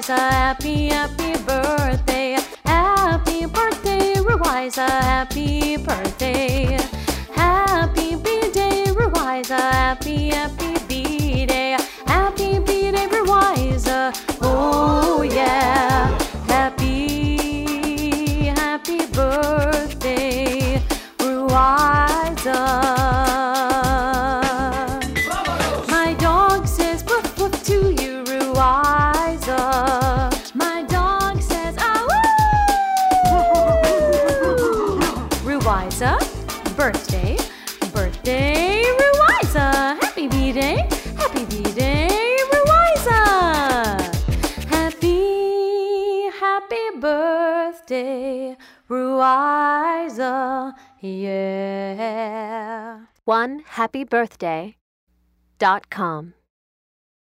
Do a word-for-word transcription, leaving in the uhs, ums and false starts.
Ruiza, happy, happy birthday. Happy birthday, Ruiza, happy birthday. Happy B-Day, Ruiza, happy, happy B-Day. Happy B-Day, Ruiza, oh yeah. Happy, happy birthday, Ruiza. My dog says woof woof to you, Ruiza. My dog says ah woo. Ruiza, birthday, birthday, Ruiza. Happy B-Day, happy B-Day, Ruiza. Happy, happy birthday, Ruiza, yeah. one happy birthday dot com